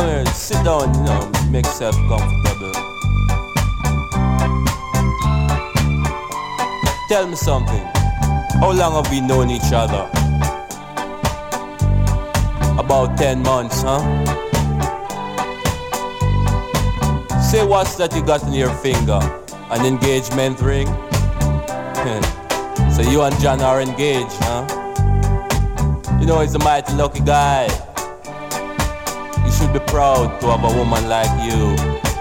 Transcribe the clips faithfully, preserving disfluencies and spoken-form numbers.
wanna sit down, you know, make yourself comfortable. Tell me something. How long have we known each other? About ten months, huh? Say what's that you got in your finger? An engagement ring? So you and John are engaged, huh? You know, he's a mighty lucky guy. You should be proud to have a woman like you.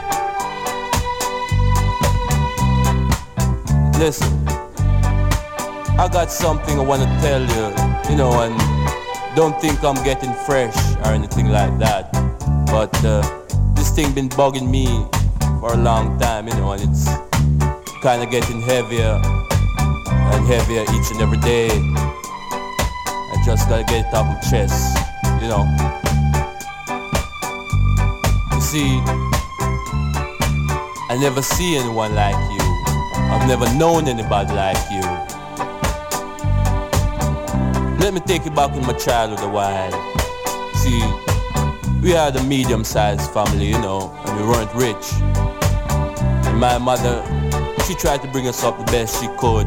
Listen, I got something I want to tell you, you know, and don't think I'm getting fresh or anything like that. But uh, this thing been bugging me for a long time, you know, and it's kind of getting heavier and heavier each and every day. I just gotta get it off my chest, you know. You see, I never see anyone like you. I've never known anybody like you. Let me take you back in my childhood a while. See, we had a medium-sized family, you know, and we weren't rich. And my mother, she tried to bring us up the best she could.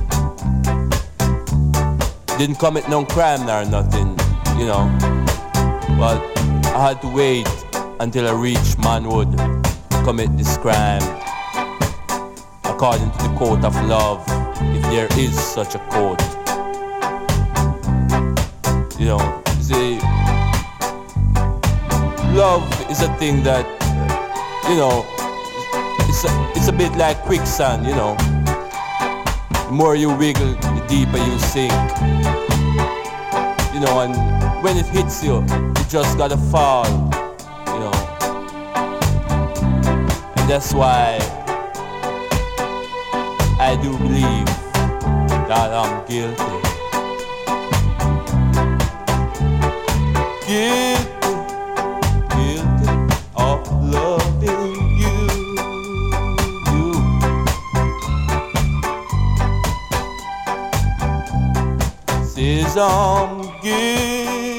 Didn't commit no crime nor nothing, you know. But I had to wait until I reached manhood to commit this crime. According to the court of love, if there is such a court. You know, see, love is a thing that, you know, it's a, it's a bit like quicksand, you know. The more you wiggle, the deeper you sink. You know, and when it hits you, you just gotta fall, you know. And that's why I do believe that I'm guilty. Guilty, guilty of loving you, you. Says I'm guilty.